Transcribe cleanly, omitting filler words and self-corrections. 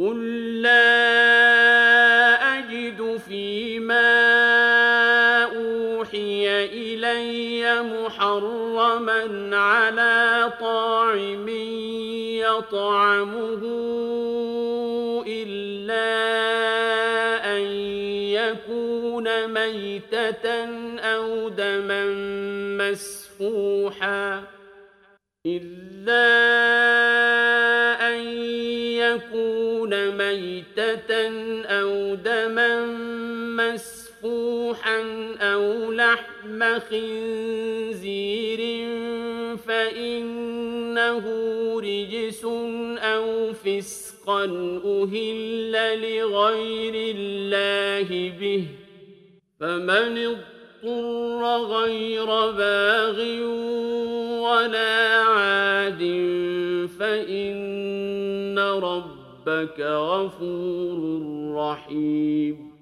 قُل لَّا أَجِدُ فِيمَا أُوحِيَ إِلَيَّ مُحَرَّمًا عَلَىٰ طَاعِمٍ يَطْعَمُهُ إِلَّا أَن يَكُونَ مَيْتَةً أَوْ دَمًا مَّسْفُوحًا أَوْ لَحْمَ خِنزِيرٍ فَإِنَّهُ رِجْسٌ أَوْ فِسْقًا أُهِلَّ لِغَيْرِ اللَّهِ بِهِ ۚ فَمَنِ اضْطُرَّ غَيْرَ بَاغٍ وَلَا عَادٍ فَإِنَّ رَبَّكَ غَفُورٌ رَّحِيمٌ.